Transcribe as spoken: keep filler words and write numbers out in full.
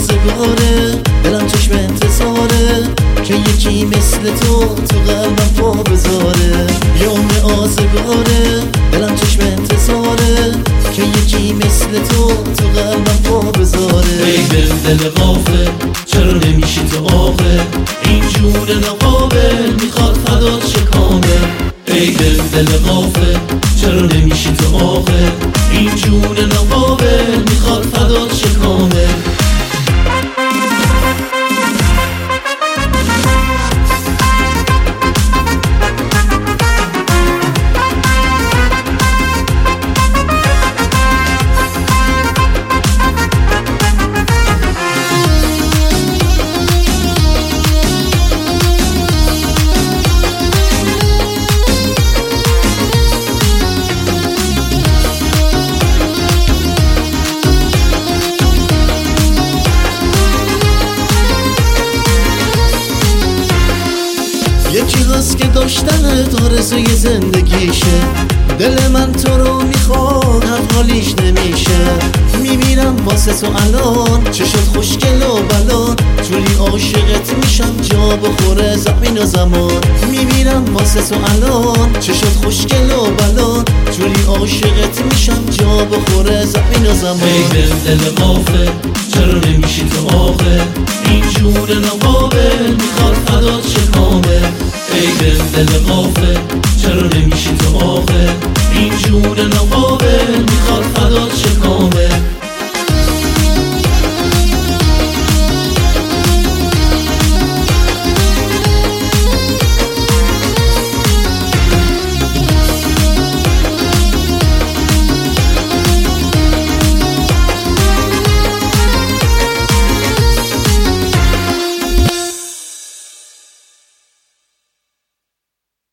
آزگاره، دلم چشم انتظاره که یکی مثل تو تو قلبم پا بذاره. یه عمر آزگاره، دلم چشم انتظاره که یکی مثل تو تو قلبم پا بذاره. ای دل دل غافل چرا نمیشی تو آخه، این جون ناقابل میخواد فدات شه کامل. ای دل دل غافل چرا نمیشی تو آخه، این جون ناقابل میخواد فدات شه کامل. یکی هست که داشتنت آرزوی زندگیشه، دل من تو رو میخواد هر حالیش نمیشه. میمیرم واسه تو الان، چشت خوشگل و بلان، جوری عاشقت میشم جا بخوره زمین و زمان. میمیرم واسه تو الان، چشت خوشگل و بلان، جوری عاشقت میشم جا بخوره زمین و زمان. ای دل دل غافل چرا نمیشی تو آخه، این جون ناقابل میخواد فدات شه کامل. ای دل دل غافل چرا نمیشی تو آخه، این جون ناقابل میخواد فدات شه کامل.